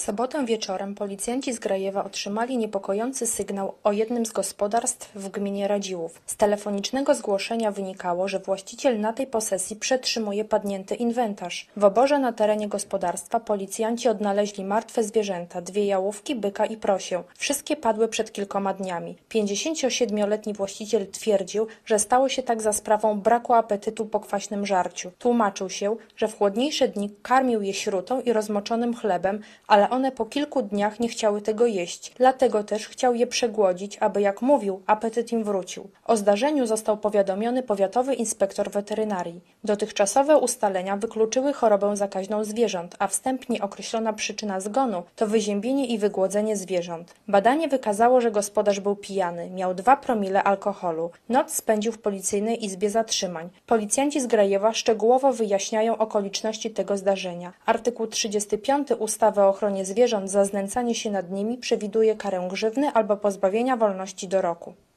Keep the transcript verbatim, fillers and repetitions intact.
sobotę wieczorem policjanci z Grajewa otrzymali niepokojący sygnał o jednym z gospodarstw w gminie Radziłów. Z telefonicznego zgłoszenia wynikało, że właściciel na tej posesji przetrzymuje padnięty inwentarz. W oborze na terenie gospodarstwa policjanci odnaleźli martwe zwierzęta, dwie jałówki, byka i prosię. Wszystkie padły przed kilkoma dniami. pięćdziesięciosiedmioletni właściciel twierdził, że stało się tak za sprawą braku apetytu po kwaśnym żarciu. Tłumaczył się, że w chłodniejsze dni karmił je śrutą i rozmoczonym chlebem, ale one po kilku dniach nie chciały tego jeść, dlatego też chciał je przegłodzić, aby, jak mówił, apetyt im wrócił. O zdarzeniu został powiadomiony powiatowy inspektor weterynarii. Dotychczasowe ustalenia wykluczyły chorobę zakaźną zwierząt, a wstępnie określona przyczyna zgonu to wyziębienie i wygłodzenie zwierząt. Badanie wykazało, że gospodarz był pijany, miał dwa promile alkoholu. Noc spędził w policyjnej izbie zatrzymań. Policjanci z Grajewa szczegółowo wyjaśniają okoliczności tego zdarzenia. Artykuł trzydziesty piąty ustawy o ochronie zwierząt za znęcanie się nad nimi przewiduje karę grzywny albo pozbawienia wolności do roku.